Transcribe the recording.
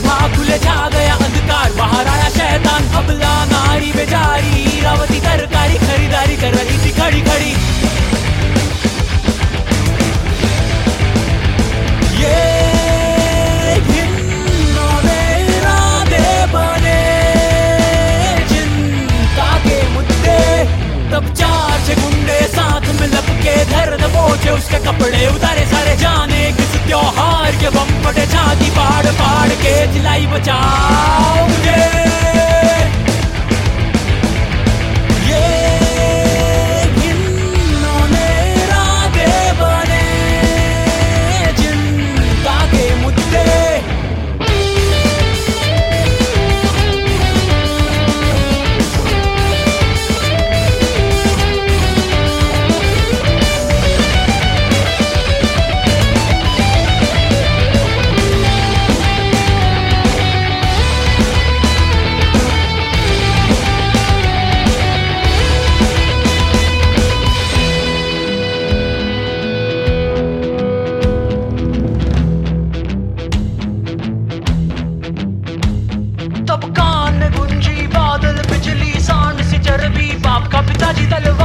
भाग खुले छा गया अंधकार, बाहर आया शैतान अबला, नारी बेचारी रावती तरकारी खरीदारी कर रही थी खड़ी खड़ी। ये घिनौने इरादे बने, चिंता के मुद्दे, तब चार छह गुंडे साथ में लपके धर दबोचे उसके कपड़े उतारे सारे, जाने किस त्योहार के बम फटे, छाती फाड़ फाड़ के चिल्लाई बचाओ मुझे। ये घिनौने इरादे बने, चिंता के मुद्दे। तब कान में गुंजी बादल बिजली, सांड सी चरबी, बाप का पिताजी तलवार।